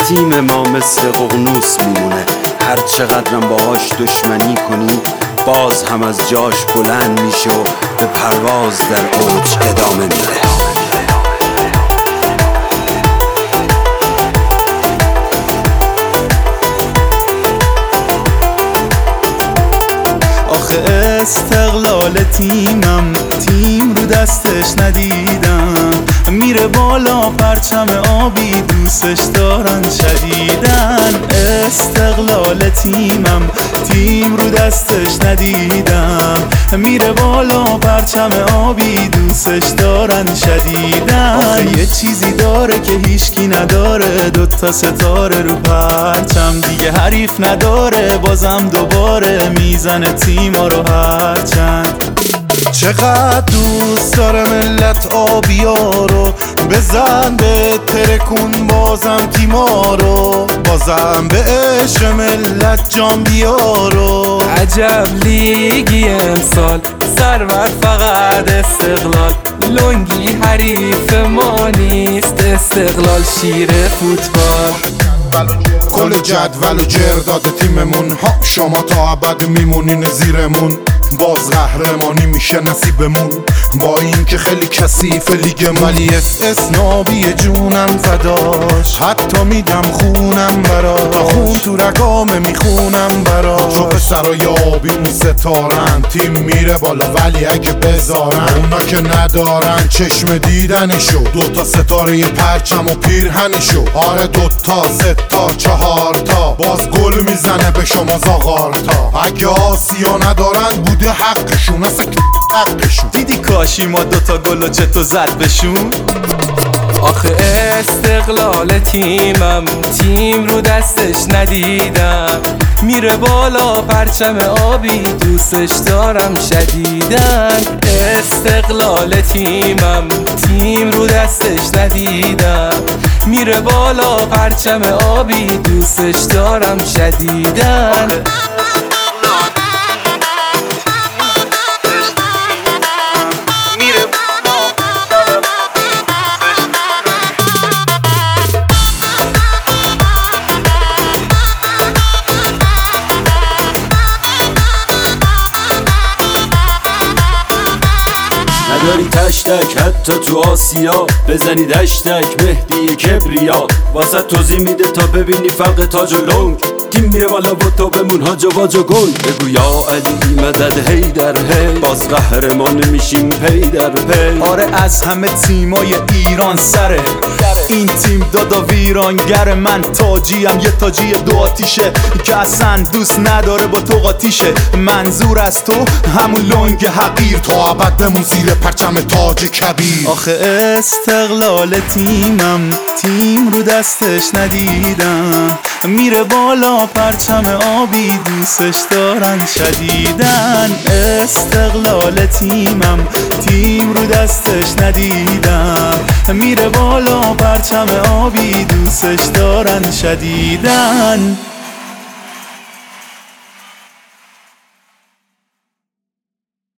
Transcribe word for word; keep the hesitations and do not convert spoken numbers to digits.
تیم ما مثل ققنوس میمونه، هر چقدرم باهاش دشمنی کنی باز هم از جاش بلند میشه و به پرواز در اوج ادامه میده. آخه استقلال تیمم، تیم رو دستش ندیدم، میره بالا پرچم آبی دوستش دارن شدیدن. استقلال تیمم، تیم رو دستش ندیدم، میره بالا پرچم آبی دوستش دارن شدیدن. آخه یه چیزی داره که هیچکی نداره، دوتا ستاره رو پرچم، دیگه حریف نداره، بازم دوباره میزنه تیما رو هرچند. چقدر دوست داره ملت آبیا رو، بزن به ترکون بازم تیما رو، بازم به عشق ملت جان بیارو. عجب لیگی امسال، سرور فقط استقلال، لنگی حریف ما نیست، استقلال شیر فوتبال. کل جدول و جرداد تیممون ها، شما تا ابد میمونین زیرمون، باز قهرمانی میشه نصیبمون. با این که خیلی کثیف لیگ، ولی استثنابی جونم فداش، حتی میدم خونم براش، تا خون تو رگامه میخونم براش. چو پسر و یابیم ستارن، تیم میره بالا ولی اگه بذارن، اونا که ندارن چشم دیدنشو، دوتا ستاره پرچم و پیرهنشو. آره دوتا ستا چهار تا، باز گل میزنه به شما زاغارتا. اگه آسیا ندارن بوده حقشون، اصلا حقشون. دیدی کاشی ما دوتا گل چطور زد بشون. آخه استقلال تیمم، تیم رو دستش ندیدم، میره بالا پرچم آبی دوستش دارم شدیدن. استقلال تیمم، تیم رو دستش ندیدم، میره بالا پرچم آبی دوستش دارم شدیدن. نداری تشتک حتی تو آسیا، بزنی دشتک مهدی کبریا، واسه توضیح میده تا ببینی فرق تاج و لنگ، تیم میره بالا و تو بمون هاج و واج و گنگ. بگو یا علی مدد هی در هی، باز قهرمان میشیم پی در پی. آره از همه تیمای ایران سره، این تیم دادا ویرانگر، من تاجیم یه تاجی دو آتیشه، که اصلا دوست نداره با تو قاطیشه. منظور از تو همون لنگ حقیر، تا ابد بمون زیر پرچم تاج کبیر. آخه استقلال تیمم، تیم رو دستش ندیدم، میره بالا پرچم آبی دوستش دارن شدیدن. استقلال تیمم، تیم رو دستش ندیدم، میره بالا پرچم آبی دوستش دارن شدیدن.